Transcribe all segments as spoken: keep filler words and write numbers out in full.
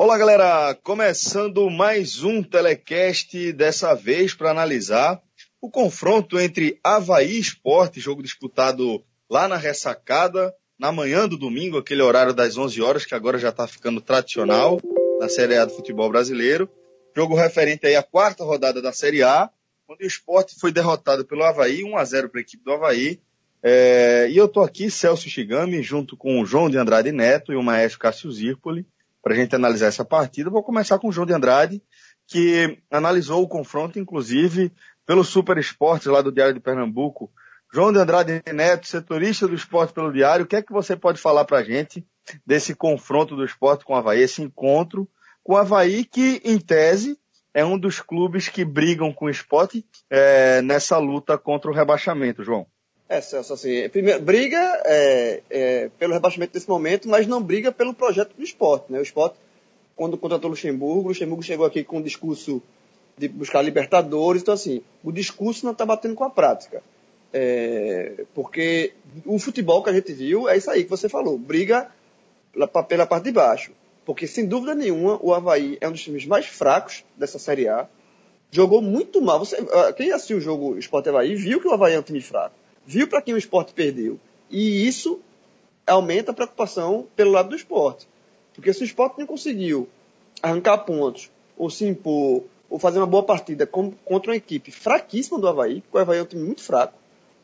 Olá, galera! Começando mais um telecast, dessa vez para analisar o confronto entre Avaí e Sport, jogo disputado lá na Ressacada, na manhã do domingo, aquele horário das onze horas, que agora já está ficando tradicional na Série A do futebol brasileiro. Jogo referente aí à quarta rodada da Série A, onde o Sport foi derrotado pelo Avaí, um a zero para a equipe do Avaí. É, e eu estou aqui, Celso Shigami, junto com o João de Andrade Neto e o maestro Cássio Zirpoli, para a gente analisar essa partida. Vou começar com o João de Andrade, que analisou o confronto, inclusive, pelo Super Esporte, lá do Diário de Pernambuco. João de Andrade Neto, setorista do esporte pelo Diário, o que é que você pode falar para a gente desse confronto do Sport com o Avaí, esse encontro com o Avaí, que, em tese, é um dos clubes que brigam com o Sport é, nessa luta contra o rebaixamento, João? É, Celso, assim, primeiro, briga é, é, pelo rebaixamento desse momento, mas não briga pelo projeto do Sport, né? O Sport, quando contratou o Luxemburgo, o Luxemburgo chegou aqui com um discurso de buscar Libertadores, então assim, o discurso não está batendo com a prática. É, porque o futebol que a gente viu é isso aí que você falou, briga pela parte de baixo. Porque, sem dúvida nenhuma, o Avaí é um dos times mais fracos dessa Série A, jogou muito mal. Você, quem assistiu o jogo Sport Avaí viu que o Avaí é um time fraco. Viu para quem o Sport perdeu. E isso aumenta a preocupação pelo lado do Sport. Porque se o Sport não conseguiu arrancar pontos, ou se impor, ou fazer uma boa partida contra uma equipe fraquíssima do Avaí, porque o Avaí é um time muito fraco,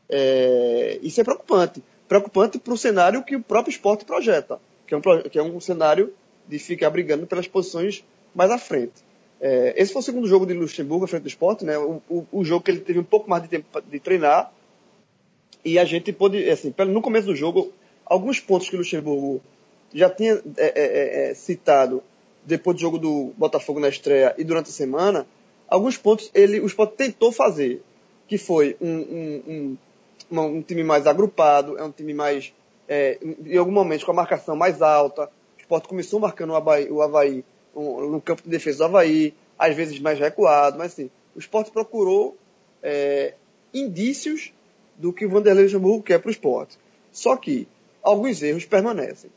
é, isso é preocupante. Preocupante para o cenário que o próprio Sport projeta, que é um, que é um cenário de ficar brigando pelas posições mais à frente. É, esse foi o segundo jogo de Luxemburgo à frente do Sport, né? o, o, o jogo que ele teve um pouco mais de tempo de treinar. E a gente pôde, assim, no começo do jogo, alguns pontos que o Luxemburgo já tinha é, é, é, citado depois do jogo do Botafogo na estreia e durante a semana, alguns pontos ele, o Sport tentou fazer, que foi um, um, um, um, um time mais agrupado, é um time mais, é, em algum momento, com a marcação mais alta. O Sport começou marcando o Avaí, o Avaí um, no campo de defesa do Avaí, às vezes mais recuado, mas assim, o Sport procurou é, indícios do que o Vanderlei Luxemburgo quer para o Sport. Só que alguns erros permanecem.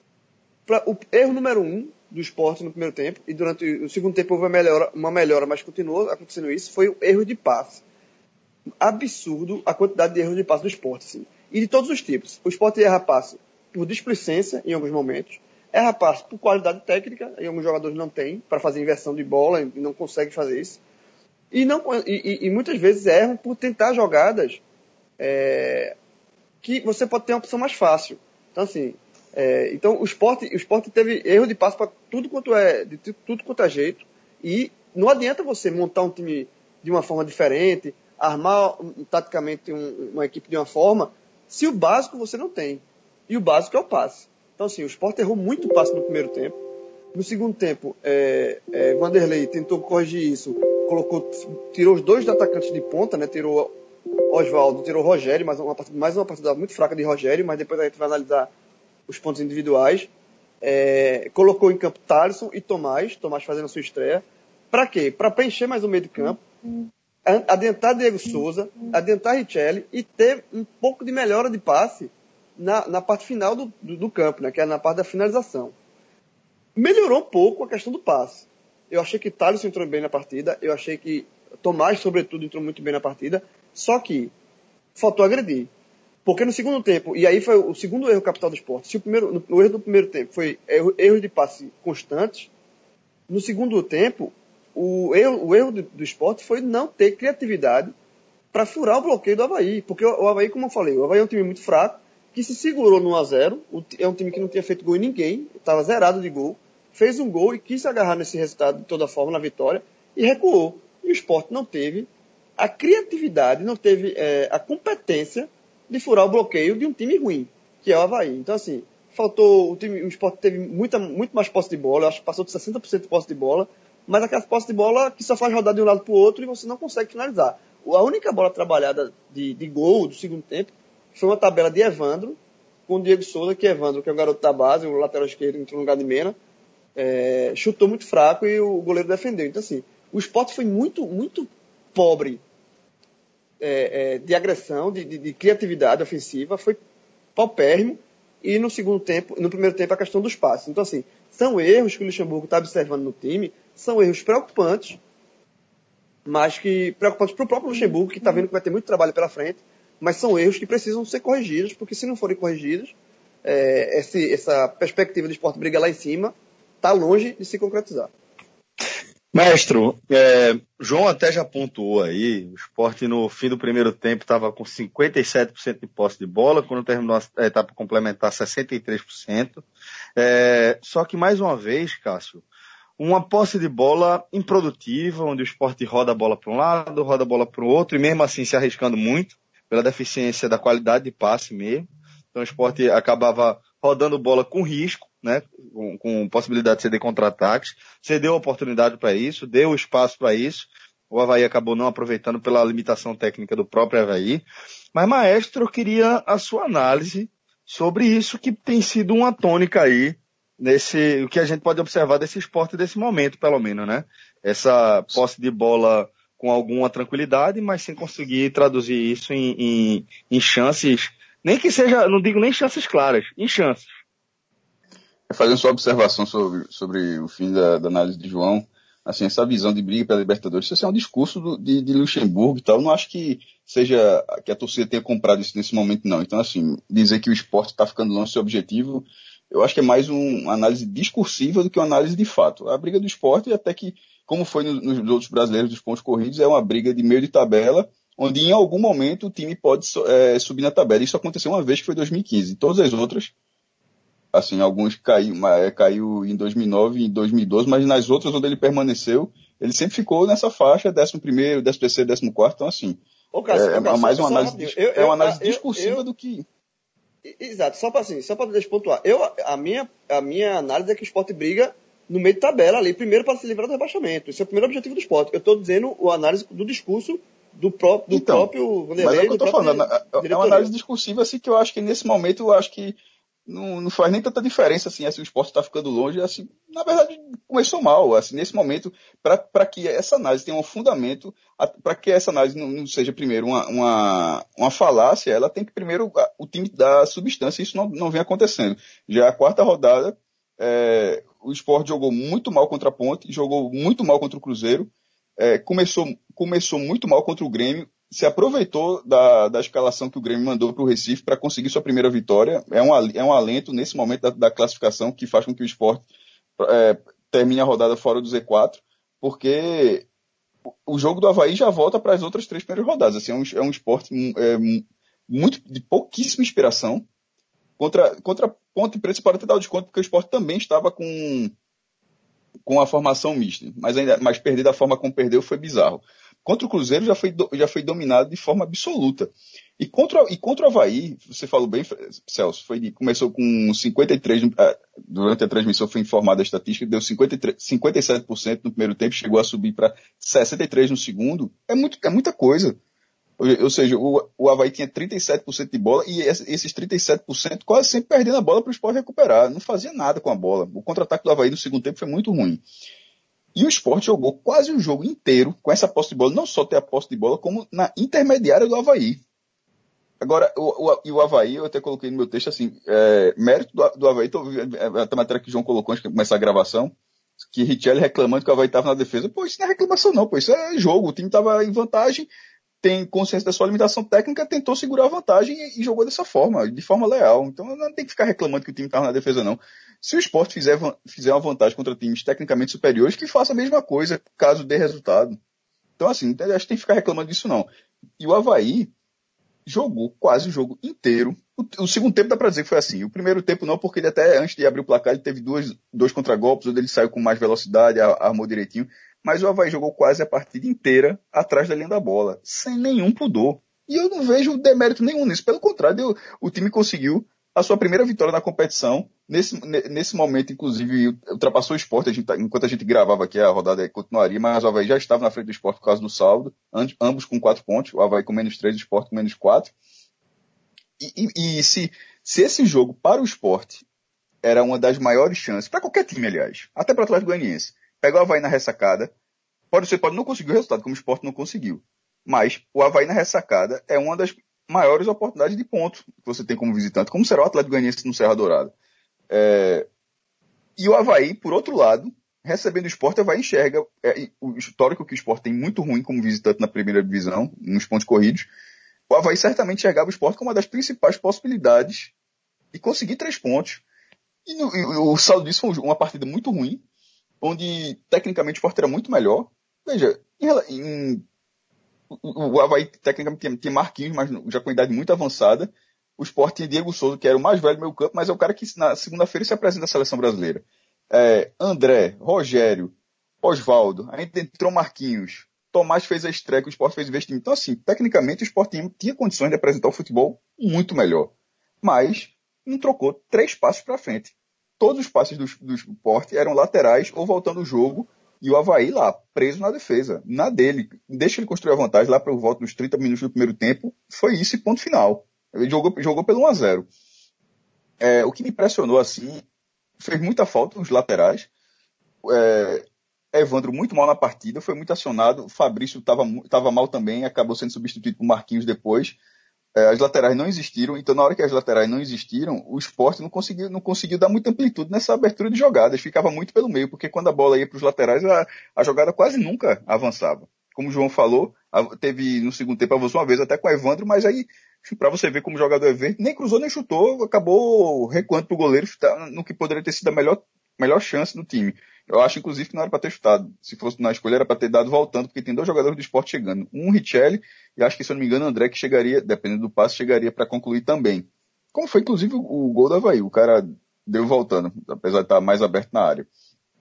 O erro número um do Sport no primeiro tempo, e durante o segundo tempo houve uma melhora, uma melhora, mas continuou acontecendo isso, foi o erro de passe. Absurdo a quantidade de erros de passe do Sport. Assim. E de todos os tipos. O Sport erra passe por displicência, em alguns momentos, erra passe por qualidade técnica, e alguns jogadores não têm, para fazer inversão de bola, e não conseguem fazer isso. E, não, e, e, e muitas vezes erram por tentar jogadas É, que você pode ter uma opção mais fácil. Então, assim, é, então o Sport, o Sport teve erro de passe para tudo quanto é, de tudo quanto é jeito, e não adianta você montar um time de uma forma diferente, armar um, taticamente um, uma equipe de uma forma, se o básico você não tem. E o básico é o passe. Então, assim, o Sport errou muito passe no primeiro tempo. No segundo tempo, é, é, Vanderlei tentou corrigir isso, colocou, tirou os dois atacantes de ponta, né, tirou Oswaldo, tirou Rogério, mais uma, mais uma partida muito fraca de Rogério, mas depois a gente vai analisar os pontos individuais. É, colocou em campo Thalisson e Tomás, Tomás fazendo a sua estreia. Para quê? Para preencher mais o meio de campo, adentrar Diego Souza, adentrar Richelli e ter um pouco de melhora de passe na, na parte final do, do, do campo, né, que é na parte da finalização. Melhorou um pouco a questão do passe. Eu achei que Thalisson entrou bem na partida, eu achei que Tomás, sobretudo, entrou muito bem na partida. Só que faltou agredir. Porque no segundo tempo, e aí foi o segundo erro capital do Sport, se o, primeiro, no, o erro do primeiro tempo foi erro, erros de passe constantes, no segundo tempo, o erro, o erro do, do Sport foi não ter criatividade para furar o bloqueio do Avaí. Porque o, o Avaí, como eu falei, o Avaí é um time muito fraco, que se segurou no um a zero, é um time que não tinha feito gol em ninguém, estava zerado de gol, fez um gol e quis agarrar nesse resultado de toda forma, na vitória, e recuou. E o Sport não teve a criatividade, não teve é, a competência de furar o bloqueio de um time ruim, que é o Avaí. Então, assim, faltou, o time, o Sport teve muita, muito mais posse de bola, eu acho que passou de sessenta por cento de posse de bola, mas aquela posse de bola que só faz rodar de um lado para o outro e você não consegue finalizar. A única bola trabalhada de, de gol do segundo tempo foi uma tabela de Evandro com o Diego Souza, que Evandro, que é o garoto da base, o lateral esquerdo, entrou no lugar de Mena, é, chutou muito fraco e o goleiro defendeu. Então, assim, o Sport foi muito, muito pobre É, é, de agressão, de, de, de criatividade ofensiva, foi paupérrimo, e no segundo tempo, no primeiro tempo, a questão dos passes. Então, assim, são erros que o Luxemburgo está observando no time, são erros preocupantes, mas que preocupantes para o próprio Luxemburgo, que está vendo que vai ter muito trabalho pela frente, mas são erros que precisam ser corrigidos, porque se não forem corrigidos, é, esse, essa perspectiva do Sport Briga lá em cima está longe de se concretizar. Mestre, é, João até já pontuou aí, o Sport no fim do primeiro tempo estava com cinquenta e sete por cento de posse de bola, quando terminou a etapa complementar sessenta e três por cento. É, só que mais uma vez, Cássio, uma posse de bola improdutiva, onde o Sport roda a bola para um lado, roda a bola para o outro, e mesmo assim se arriscando muito, pela deficiência da qualidade de passe mesmo. Então o Sport acabava rodando bola com risco, né, com, com possibilidade de ceder contra-ataques, cedeu a oportunidade para isso, deu espaço para isso, o Avaí acabou não aproveitando pela limitação técnica do próprio Avaí. Mas, Maestro, eu queria a sua análise sobre isso que tem sido uma tônica aí, nesse, o que a gente pode observar desse esporte desse momento, pelo menos, né? Essa posse de bola com alguma tranquilidade, mas sem conseguir traduzir isso em, em, em chances, nem que seja, não digo nem chances claras, em chances. Fazendo sua observação sobre, sobre o fim da, da análise de João, assim, essa visão de briga pela Libertadores, isso é um discurso do, de, de Luxemburgo e tal, eu não acho que seja, que a torcida tenha comprado isso nesse momento, não. Então, assim, dizer que o esporte está ficando longe do seu objetivo, eu acho que é mais um, uma análise discursiva do que uma análise de fato. A briga do esporte, até que, como foi no, nos outros brasileiros dos pontos corridos, é uma briga de meio de tabela, onde em algum momento o time pode é, subir na tabela. Isso aconteceu uma vez, que foi em dois mil e quinze. Todas as outras, assim, alguns caiu, caiu em dois mil e nove e em dois mil e doze, mas nas outras onde ele permaneceu, ele sempre ficou nessa faixa, décimo primeiro, décimo terceiro, décimo quarto, então assim, Ô, Cássio, é, ô, Cássio, é mais uma só análise, rapidinho. Eu- é uma eu- análise eu- discursiva eu- do que... Exato, só para assim, só para despontuar. Eu, a, minha, a minha análise é que o Sport briga no meio de tabela ali, primeiro para se livrar do rebaixamento. Esse é o primeiro objetivo do Sport. Eu estou dizendo a análise do discurso do, pró do Então, próprio mas é Vanderlei, o que eu do tô próprio falando, é- é uma diretoria. análise discursiva, assim, que eu acho que nesse momento, eu acho que não, não faz nem tanta diferença, assim, assim, o esporte está ficando longe, assim, na verdade, começou mal, assim, nesse momento, para que essa análise tenha um fundamento, para que essa análise não, não seja, primeiro, uma, uma, uma falácia, ela tem que, primeiro, o time dar substância, e isso não, não vem acontecendo. Já a quarta rodada, é, o Sport jogou muito mal contra a Ponte, jogou muito mal contra o Cruzeiro, é, começou, começou muito mal contra o Grêmio, se aproveitou da, da escalação que o Grêmio mandou para o Recife para conseguir sua primeira vitória. É um, é um alento nesse momento da, da classificação que faz com que o Sport é, termine a rodada fora do Z quatro, porque o jogo do Avaí já volta para as outras três primeiras rodadas. Assim, é, um, é um esporte é, muito, de pouquíssima inspiração. Contra, contra a Ponte Preta, você pode até dar o desconto, porque o Sport também estava com, com a formação mista, mas, ainda, mas perder da forma como perdeu foi bizarro. Contra o Cruzeiro já foi, já foi dominado de forma absoluta. E contra, e contra o Avaí, você falou bem, Celso, foi de, começou com cinquenta e três por cento, durante a transmissão foi informada a estatística, deu cinquenta e três, cinquenta e sete por cento no primeiro tempo, chegou a subir para sessenta e três por cento no segundo. É, muito, é muita coisa. Ou seja, o, o Avaí tinha trinta e sete por cento de bola e esses trinta e sete por cento quase sempre perdendo a bola para o Sport recuperar. Não fazia nada com a bola. O contra-ataque do Avaí no segundo tempo foi muito ruim. E o Sport jogou quase o jogo inteiro com essa posse de bola, não só ter a posse de bola, como na intermediária do Avaí. Agora, o, o, e o Avaí, eu até coloquei no meu texto assim, é, mérito do, do Avaí, tô, a matéria que o João colocou antes de começar a gravação, que Richelli reclamando que o Avaí estava na defesa. Pô, isso não é reclamação não, pô, isso é jogo, o time estava em vantagem, tem consciência da sua limitação técnica, tentou segurar a vantagem e, e jogou dessa forma, de forma leal. Então não tem que ficar reclamando que o time estava na defesa não. Se o Sport fizer, fizer uma vantagem contra times tecnicamente superiores, que faça a mesma coisa, caso dê resultado. Então, assim, acho que tem que ficar reclamando disso, não. E o Avaí jogou quase o jogo inteiro. O, o segundo tempo dá pra dizer que foi assim. O primeiro tempo não, porque ele até, antes de abrir o placar, ele teve dois, dois contragolpes, onde ele saiu com mais velocidade, armou direitinho. Mas o Avaí jogou quase a partida inteira atrás da linha da bola, sem nenhum pudor. E eu não vejo demérito nenhum nisso. Pelo contrário, eu, o time conseguiu a sua primeira vitória na competição. Nesse, nesse momento, inclusive, ultrapassou o Sport. A gente, enquanto a gente gravava aqui, a rodada continuaria, mas o Avaí já estava na frente do Sport por causa do saldo, ambos com quatro pontos, o Avaí com menos três, o Sport com menos quatro. E, e, e se, se esse jogo para o Sport era uma das maiores chances, para qualquer time, aliás, até para o Atlético Goianiense, pega o Avaí na ressacada, pode ser, pode não conseguir o resultado, como o Sport não conseguiu, mas o Avaí na ressacada é uma das maiores oportunidades de ponto que você tem como visitante, como será o Atlético Goianiense no Serra Dourada. É, E o Avaí, por outro lado, recebendo o Sport, o Avaí enxerga é, o histórico que o Sport tem muito ruim como visitante na primeira divisão, nos pontos corridos. O Avaí certamente enxergava o Sport como uma das principais possibilidades de conseguir três pontos. E, no, e o saldo disso foi uma partida muito ruim, onde tecnicamente o Sport era muito melhor. Veja, em, em, o, o Avaí tecnicamente tinha, tinha Marquinhos, mas já com idade muito avançada. O Sport tinha Diego Souza, que era o mais velho do meio campo, mas é o cara que na segunda-feira se apresenta à seleção brasileira. É, André, Rogério, Osvaldo, ainda entrou Marquinhos, Tomás fez a estreia, que o Sport fez investimento. Então, assim, tecnicamente o Sport tinha, tinha condições de apresentar o futebol muito melhor. Mas não trocou três passos para frente. Todos os passes do, do Sport eram laterais ou voltando o jogo, e o Avaí lá, preso na defesa, na dele. Deixa ele construir a vantagem lá para o volta nos trinta minutos do primeiro tempo. Foi isso e ponto final. Ele jogou, jogou pelo um a zero. É, o que me impressionou, assim, fez muita falta os laterais. É, Evandro muito mal na partida, foi muito acionado. Fabrício estava mal também, acabou sendo substituído por Marquinhos depois. É, as laterais não existiram, então na hora que as laterais não existiram, o Sport não conseguiu, não conseguiu dar muita amplitude nessa abertura de jogadas. Ficava muito pelo meio, porque quando a bola ia para os laterais, a, a jogada quase nunca avançava. Como o João falou, a, teve no segundo tempo avançou uma vez até com o Evandro, mas aí, para você ver como o jogador é verde, nem cruzou nem chutou, acabou recuando para o goleiro no que poderia ter sido a melhor, melhor chance do time. Eu acho, inclusive, que não era para ter chutado. Se fosse na escolha, era para ter dado voltando, porque tem dois jogadores do Sport chegando. Um, Richelli, e acho que, se eu não me engano, André, que chegaria, dependendo do passe, chegaria para concluir também. Como foi, inclusive, o, o gol do Avaí. O cara deu voltando, apesar de estar mais aberto na área.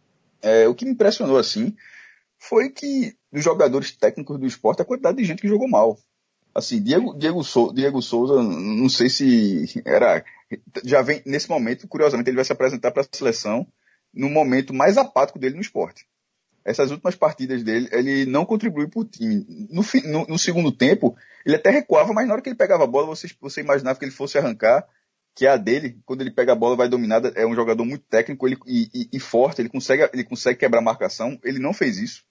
É, o que me impressionou, assim, foi que, dos jogadores técnicos do Sport, a quantidade de gente que jogou mal. Assim, Diego, Diego, Sou, Diego Souza, não sei se era... Já vem, nesse momento, curiosamente, ele vai se apresentar para a seleção no momento mais apático dele no esporte. Essas últimas partidas dele, ele não contribuiu para o time. No, no, no segundo tempo, ele até recuava, mas na hora que ele pegava a bola, você, você imaginava que ele fosse arrancar, que é a dele, quando ele pega a bola, vai dominar, é um jogador muito técnico ele, e, e, e forte, ele consegue, ele consegue quebrar a marcação, ele não fez isso.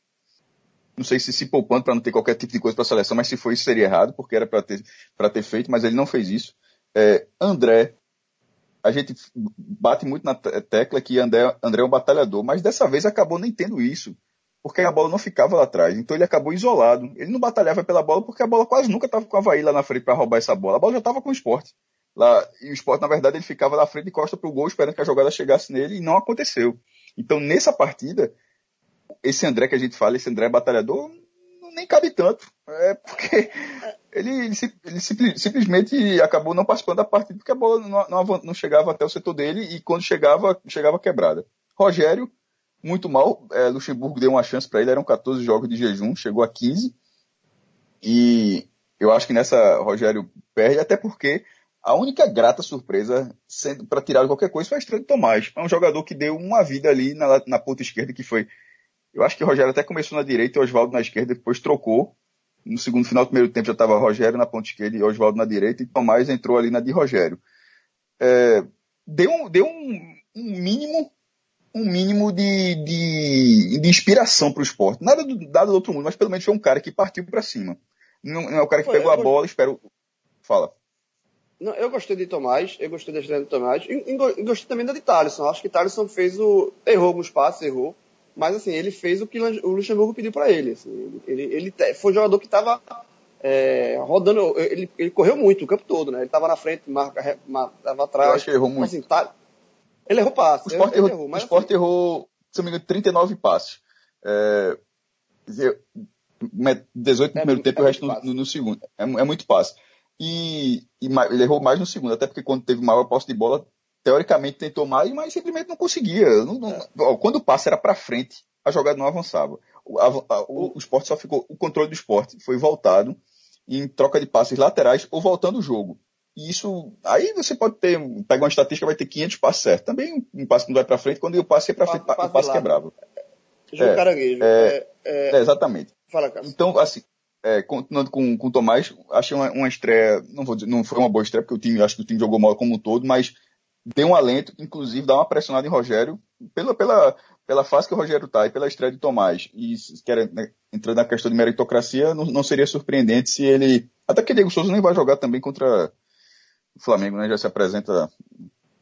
Não sei se se poupando para não ter qualquer tipo de coisa para a seleção, mas se foi isso seria errado, porque era para ter, para ter feito, mas ele não fez isso. É, André, a gente bate muito na tecla que André, André é um batalhador, mas dessa vez acabou nem tendo isso, porque a bola não ficava lá atrás, então ele acabou isolado. Ele não batalhava pela bola porque a bola quase nunca estava com o Avaí lá na frente para roubar essa bola. A bola já estava com o Sport. Lá, e o Sport, na verdade, ele ficava na frente e costa para o gol, esperando que a jogada chegasse nele, e não aconteceu. Então, nessa partida, esse André que a gente fala, esse André batalhador, nem cabe tanto. É porque ele, ele, ele simples, simplesmente acabou não participando da partida porque a bola não, não, não chegava até o setor dele e quando chegava, chegava quebrada. Rogério, muito mal. É, Luxemburgo deu uma chance para ele, eram catorze jogos de jejum, chegou a quinze. E eu acho que nessa Rogério perde, até porque a única grata surpresa para tirar qualquer coisa foi a estreia de Tomás. É um jogador que deu uma vida ali na, na ponta esquerda, que foi... Eu acho que o Rogério até começou na direita e o Osvaldo na esquerda, depois trocou. No segundo final do primeiro tempo já estava Rogério na ponta esquerda e Osvaldo na direita, e Tomás entrou ali na de Rogério. É, deu um, deu um, um mínimo um mínimo de, de, de inspiração para o esporte. Nada do, nada do outro mundo, mas pelo menos foi um cara que partiu para cima. Não, não é o cara que foi, pegou a bola e espera... Fala. Não, eu gostei de Tomás, eu gostei da estreia de Tomás, e, e gostei também da de Thaleson. Acho que Thaleson fez o... errou alguns passos, errou. Mas, assim, ele fez o que o Luxemburgo pediu para ele. Assim, ele, ele foi um jogador que estava é, rodando, ele, ele correu muito o campo todo, né? Ele estava na frente, marca, estava atrás. Eu acho que ele errou muito. Assim, tá, ele errou passes. O Sport ele, errou, ele errou, mas, o Sport assim, errou, se não me engano, trinta e nove passes. É, dezoito no é, primeiro é, tempo e é o resto no, no, no segundo. É, é muito passe. E, e ele errou mais no segundo, até porque quando teve maior posse de bola, teoricamente tentou mais, mas simplesmente não conseguia. Não, não, é. ó, quando o passe era para frente, a jogada não avançava. O, a, a, o, o Sport só ficou, o controle do Sport foi voltado em troca de passes laterais ou voltando o jogo. E isso, aí você pode ter, pega uma estatística, vai ter quinhentos passes certos. Também um passe que não vai para frente, quando o passe ia para frente, passe o passe quebrava. Jogo é, caranguejo. É, é, é, exatamente. Fala, Cássio. Então, assim, é, continuando com, com o Tomás, achei uma, uma estreia, não vou dizer, não foi uma boa estreia, porque o time, acho que o time jogou mal como um todo, mas deu um alento, inclusive dá uma pressionada em Rogério, pela, pela, pela fase que o Rogério está e pela estreia de Tomás. E se quer, né, entrando na questão de meritocracia, não, não seria surpreendente se ele... Até porque Diego Souza nem vai jogar também contra o Flamengo, né? Já se apresenta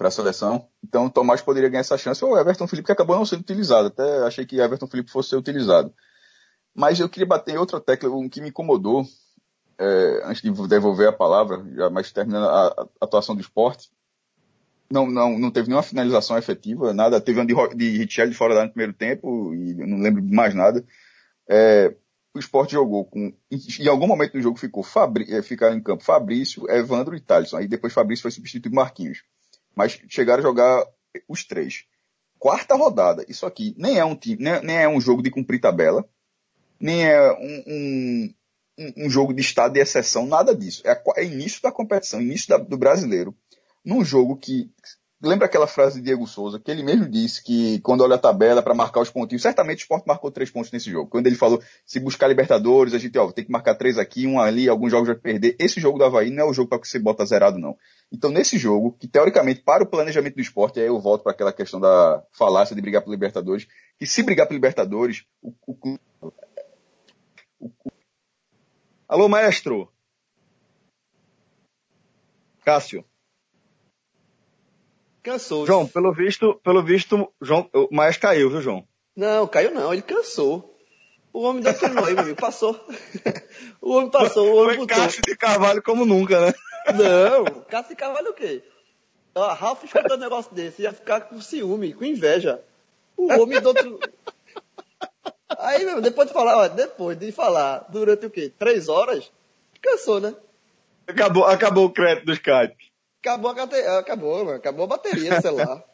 para a seleção. Então, o Tomás poderia ganhar essa chance, ou o Everton Felipe, que acabou não sendo utilizado. Até achei que o Everton Felipe fosse ser utilizado. Mas eu queria bater em outra tecla, um que me incomodou, é, antes de devolver a palavra, já mais terminando a, a atuação do Sport. Não, não, não teve nenhuma finalização efetiva, nada. Teve um de, de Richelli fora da no primeiro tempo, e eu não lembro de mais nada. É, o Sport jogou com... Em algum momento do jogo ficou Fabri, é, ficaram em campo Fabrício, Evandro e Thalisson. Aí depois Fabrício foi substituído por Marquinhos. Mas chegaram a jogar os três. Quarta rodada. Isso aqui nem é um time, nem, nem é um jogo de cumprir tabela, nem é um, um, um jogo de estado de exceção, nada disso. É, é início da competição, início da, do brasileiro. Num jogo que... Lembra aquela frase de Diego Souza, que ele mesmo disse que quando olha a tabela para marcar os pontinhos, certamente o Sport marcou três pontos nesse jogo. Quando ele falou, se buscar Libertadores, a gente ó, tem que marcar três aqui, um ali, alguns jogos vai perder. Esse jogo do Avaí não é o jogo para que você bota zerado, não. Então, nesse jogo, que teoricamente, para o planejamento do Sport, aí eu volto para aquela questão da falácia de brigar por Libertadores, que se brigar por Libertadores, o, o, o, o... Alô, maestro. Cássio. Cansou. João, pelo visto, pelo visto, João, o maestro caiu, viu, João? Não, caiu não, ele cansou. O homem declinou aí, meu amigo, passou. O homem passou, o homem Foi botou. Cássio de Carvalho como nunca, né? Não, Cássio de Carvalho o quê? Ó, Ralf escutou um negócio desse, ia ficar com ciúme, com inveja. O homem do outro... Aí, meu, depois de falar, ó, depois de falar, durante o quê? Três horas, cansou, né? Acabou, acabou o crédito do Skype. Acabou a, cate... acabou, mano. Acabou a bateria do celular.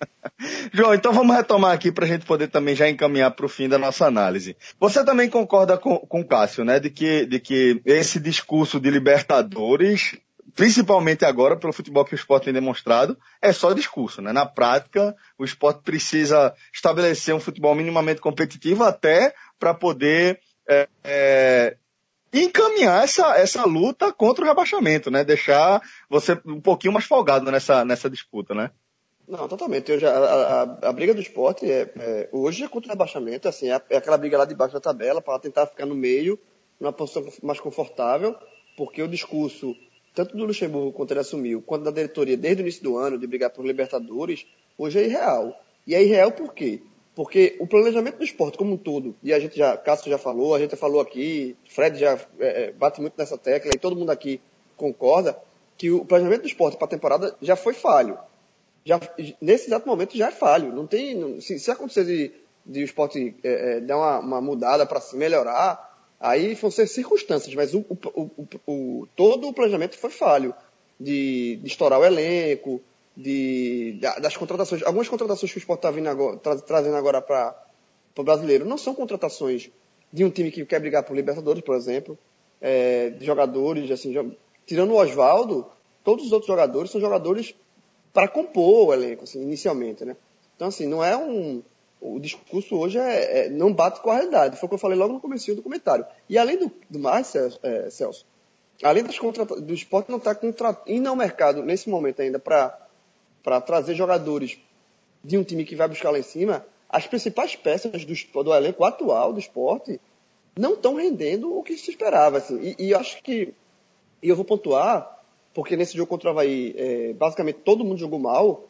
João, então vamos retomar aqui para a gente poder também já encaminhar para o fim da nossa análise. Você também concorda com, com o Cássio, né, de que, de que esse discurso de Libertadores, principalmente agora pelo futebol que o Sport tem demonstrado, é só discurso, né? Na prática, o Sport precisa estabelecer um futebol minimamente competitivo até para poder é, é, encaminhar essa, essa luta contra o rebaixamento, né? Deixar você um pouquinho mais folgado nessa, nessa disputa, né? Não, totalmente. Eu já, a, a, a briga do Sport é, é, hoje é contra o rebaixamento, assim, é, é aquela briga lá debaixo da tabela para tentar ficar no meio, numa posição mais confortável, porque o discurso, tanto do Luxemburgo quando ele assumiu, quanto da diretoria desde o início do ano, de brigar por Libertadores, hoje é irreal. E é irreal por quê? Porque o planejamento do Sport como um todo, e a gente já, Cássio já falou, a gente já falou aqui, Fred já é, bate muito nessa tecla, e todo mundo aqui concorda, que o planejamento do Sport para a temporada já foi falho. Já, nesse exato momento já é falho. Não tem, não, se, se acontecer de, de o Sport é, é, dar uma, uma mudada para se melhorar, aí vão ser circunstâncias, mas o, o, o, o, todo o planejamento foi falho. De, de estourar o elenco, de, das contratações. Algumas contratações que o Sport está vindo agora, tra, trazendo agora para o brasileiro não são contratações de um time que quer brigar por Libertadores, por exemplo, é, de jogadores, assim, tirando o Oswaldo, todos os outros jogadores são jogadores para compor o elenco, assim, inicialmente, né? Então, assim, não é um... O discurso hoje é, é, não bate com a realidade. Foi o que eu falei logo no comecinho do comentário. E além do, do mais, Celso, é, Celso além das contratações, do Sport não está indo ao mercado nesse momento ainda para trazer jogadores de um time que vai buscar lá em cima, as principais peças do, do elenco atual do Sport não estão rendendo o que se esperava, assim. E, e acho que... E eu vou pontuar... Porque nesse jogo contra o Avaí, é, basicamente todo mundo jogou mal.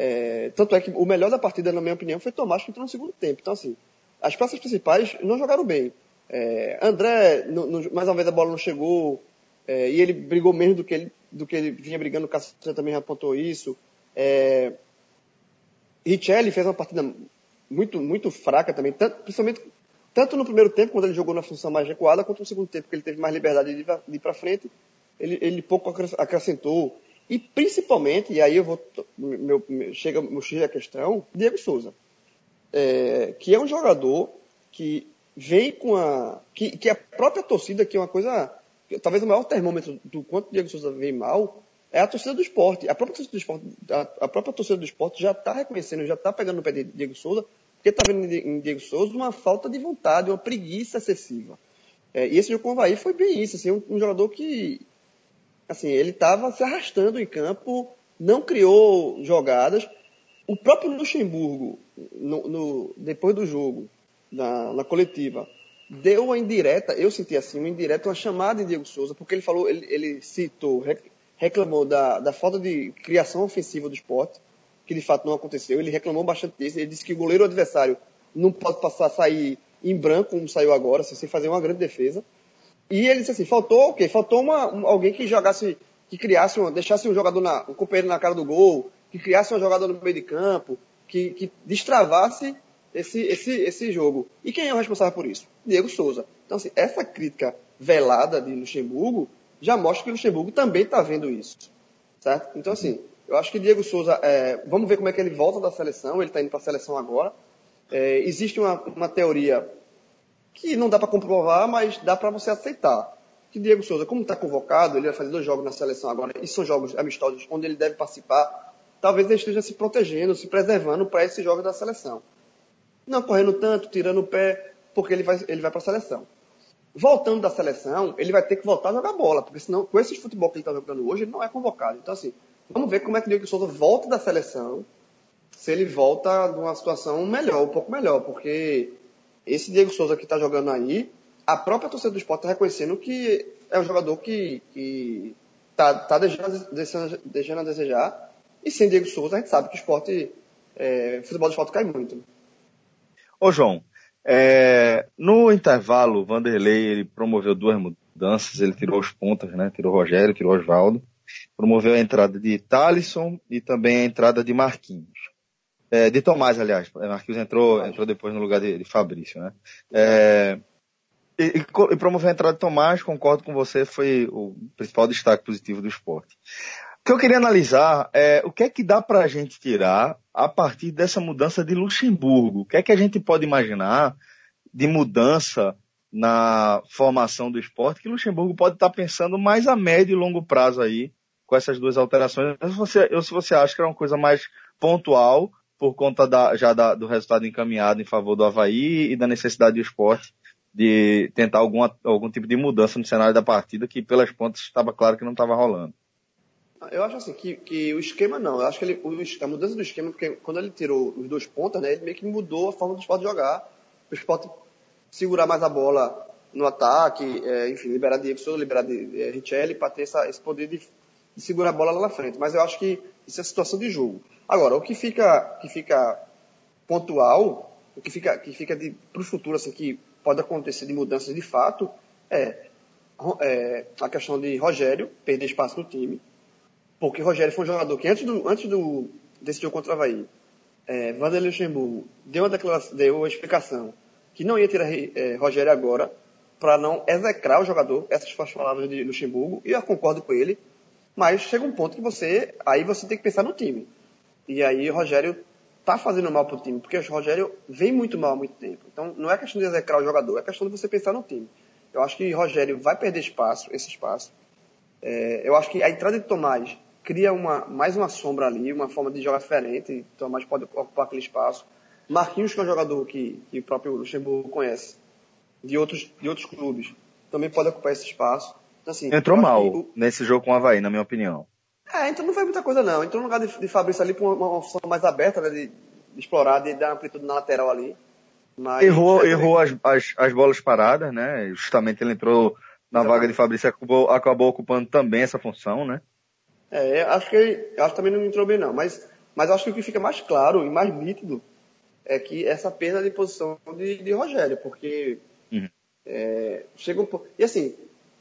É, tanto é que o melhor da partida, na minha opinião, foi Tomás, que entrou no segundo tempo. Então, assim, as peças principais não jogaram bem. É, André, no, no, mais uma vez a bola não chegou, é, e ele brigou menos do que ele, do que ele vinha brigando, o Cássio também já apontou isso. É, Richelli fez uma partida muito, muito fraca também, tanto, principalmente tanto no primeiro tempo, quando ele jogou na função mais recuada, quanto no segundo tempo, que ele teve mais liberdade de ir, de ir para frente. Ele, ele pouco acrescentou. E principalmente, e aí eu vou, meu, meu, chega o X da questão, Diego Souza. É, que é um jogador que vem com a... Que, que a própria torcida, que é uma coisa... Talvez o maior termômetro do quanto o Diego Souza vem mal, é a torcida do esporte. A própria torcida do esporte, a, a própria torcida do esporte já está reconhecendo, já está pegando no pé de Diego Souza, porque está vendo em Diego Souza uma falta de vontade, uma preguiça excessiva. É, e esse jogo com o Avaí foi bem isso, assim, um, um jogador que... Assim, ele estava se arrastando em campo, não criou jogadas. O próprio Luxemburgo, no, no, depois do jogo, na, na coletiva, deu uma indireta, eu senti assim, uma indireta, uma chamada em Diego Souza, porque ele falou, ele, ele citou, reclamou da, da falta de criação ofensiva do Sport, que de fato não aconteceu. Ele reclamou bastante disso. Ele disse que o goleiro adversário não pode passar a sair em branco, como saiu agora, sem fazer uma grande defesa. E ele disse assim, faltou o quê? Faltou uma, um, alguém que jogasse, que criasse, uma, deixasse um jogador, na, um companheiro na cara do gol, que criasse uma jogada no meio de campo, que, que destravasse esse, esse, esse jogo. E quem é o responsável por isso? Diego Souza. Então, assim, essa crítica velada de Luxemburgo já mostra que o Luxemburgo também está vendo isso. Certo? Então, assim, eu acho que Diego Souza, é, vamos ver como é que ele volta da seleção, ele está indo para a seleção agora. É, existe uma, uma teoria que não dá para comprovar, mas dá para você aceitar. Que Diego Souza, como está convocado, ele vai fazer dois jogos na seleção agora, e são jogos amistosos onde ele deve participar, talvez ele esteja se protegendo, se preservando para esses jogos da seleção. Não correndo tanto, tirando o pé, porque ele vai, ele vai para a seleção. Voltando da seleção, ele vai ter que voltar a jogar bola, porque senão, com esse futebol que ele está jogando hoje, ele não é convocado. Então, assim, vamos ver como é que o Diego Souza volta da seleção, se ele volta numa situação melhor, um pouco melhor, porque esse Diego Souza que está jogando aí, a própria torcida do Sport está reconhecendo que é um jogador que está tá deixando, deixando, deixando a desejar, e sem Diego Souza a gente sabe que o Sport, é, o futebol do Sport cai muito. Ô João, é, no intervalo, o Vanderlei ele promoveu duas mudanças, ele tirou os pontas, né? Tirou o Rogério, tirou o Osvaldo, promoveu a entrada de Thalisson e também a entrada de Marquinhos. É, de Tomás, aliás. Marquinhos entrou, entrou depois no lugar de, de Fabrício, né? É, e, e, e promover a entrada de Tomás, concordo com você, foi o principal destaque positivo do Sport. O que eu queria analisar é o que é que dá para a gente tirar a partir dessa mudança de Luxemburgo. O que é que a gente pode imaginar de mudança na formação do Sport que Luxemburgo pode estar pensando mais a médio e longo prazo aí com essas duas alterações. Ou se você, ou se você acha que era uma coisa mais pontual por conta da, já da, do resultado encaminhado em favor do Avaí e da necessidade do Sport de tentar alguma, algum tipo de mudança no cenário da partida que pelas pontas estava claro que não estava rolando. Eu acho assim que, que o esquema não, eu acho que ele, o, a mudança do esquema, porque quando ele tirou os dois pontas, né, ele meio que mudou a forma do Sport jogar, o Sport segurar mais a bola no ataque, é, enfim, liberar Diego Souza, liberar de, é, Richelli para ter essa, esse poder de, de segurar a bola lá na frente, mas eu acho que isso é situação de jogo. Agora, o que fica, que fica pontual, o que fica, que fica para o futuro, assim, que pode acontecer de mudanças de fato, é, é a questão de Rogério perder espaço no time, porque Rogério foi um jogador que antes, do, antes do, desse jogo contra o Avaí, é, Vanderlei Luxemburgo deu uma declaração, deu uma explicação que não ia tirar é, Rogério agora para não execrar o jogador, essas foram as palavras de Luxemburgo, e eu concordo com ele, mas chega um ponto que você, aí você tem que pensar no time. E aí o Rogério tá fazendo mal pro time, porque o Rogério vem muito mal há muito tempo. Então não é questão de execrar o jogador, é questão de você pensar no time. Eu acho que o Rogério vai perder espaço, esse espaço. É, eu acho que a entrada de Tomás cria uma, mais uma sombra ali, uma forma de jogar diferente. Tomás pode ocupar aquele espaço. Marquinhos, que é um jogador que, que o próprio Luxemburgo conhece, de outros, de outros clubes, também pode ocupar esse espaço. Então, assim, entrou mal o, nesse jogo com o Avaí, na minha opinião. É, então não foi muita coisa não. Entrou no lugar de, de Fabrício ali com uma, uma opção mais aberta, né, de, de explorar, de dar amplitude na lateral ali. Mas, errou é, errou as, as, as bolas paradas, né? Justamente ele entrou na Exatamente. vaga de Fabrício e acabou, acabou ocupando também essa função, né? É, acho que ele, acho que também não entrou bem não. Mas, mas acho que o que fica mais claro e mais nítido é que essa perda de posição de, de Rogério, porque uhum. é, chega um pouco... E assim,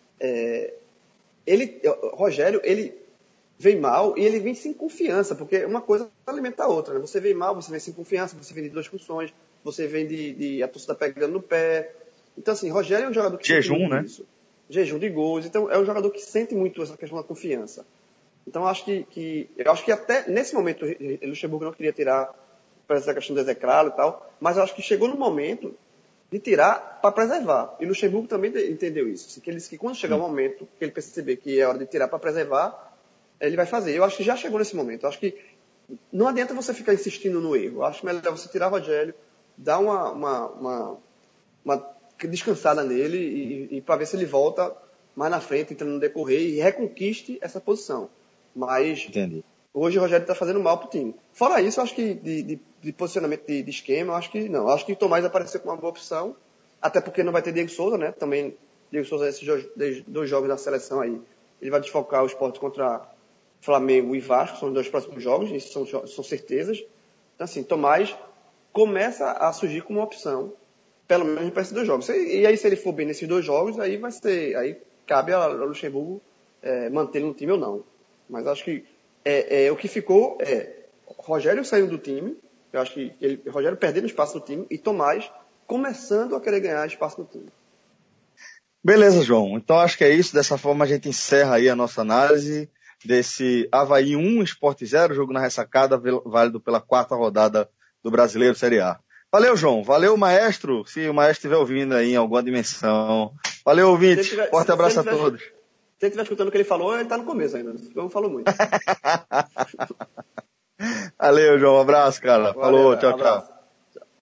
é, ele, Rogério, ele vem mal e ele vem sem confiança, porque uma coisa alimenta a outra, né? Você vem mal, você vem sem confiança, você vem de duas funções, você vem de, de a torcida pegando no pé. Então, assim, Rogério é um jogador que Jejum, sente muito né? isso. Jejum de gols. Então, é um jogador que sente muito essa questão da confiança. Então, eu acho que, que, eu acho que até nesse momento o Luxemburgo não queria tirar para essa questão do execrá-lo e tal, mas eu acho que chegou no momento de tirar para preservar. E o Luxemburgo também entendeu isso. Assim, que ele disse que quando chegar o momento que ele perceber que é hora de tirar para preservar, ele vai fazer. Eu acho que já chegou nesse momento. Eu acho que não adianta você ficar insistindo no erro. Eu acho melhor você tirar o Rogério, dar uma, uma, uma, uma descansada nele e, e para ver se ele volta mais na frente, entrando no decorrer e reconquiste essa posição. Mas Entendi. Hoje o Rogério está fazendo mal para o time. Fora isso, eu acho que de, de, de posicionamento de, de esquema, eu acho que não. Eu acho que o Tomás apareceu com uma boa opção, até porque não vai ter Diego Souza, né? Também Diego Souza, esses dois, dois jogos da seleção aí, ele vai desfocar o Sport contra Flamengo e Vasco, são os dois próximos jogos, isso são, são certezas. Então, assim, Tomás começa a surgir como uma opção, pelo menos para esses dois jogos. E, e aí, se ele for bem nesses dois jogos, aí vai ser, aí cabe a Luxemburgo é, manter no time ou não. Mas acho que é, é, o que ficou é Rogério saindo do time, eu acho que ele, Rogério perdendo espaço no time, e Tomás começando a querer ganhar espaço no time. Beleza, João. Então acho que é isso. Dessa forma a gente encerra aí a nossa análise desse Avaí um, Sport zero, jogo na ressacada, válido pela quarta rodada do Brasileiro Série A. Valeu, João. Valeu, maestro. Se o maestro estiver ouvindo aí em alguma dimensão. Valeu, ouvinte. Tiver, Forte se, abraço se a tiver, todos. Se ele estiver escutando o que ele falou, ele está no começo ainda. Eu falo muito. Valeu, João. Um abraço, cara. Valeu, Falou, tchau, um tchau.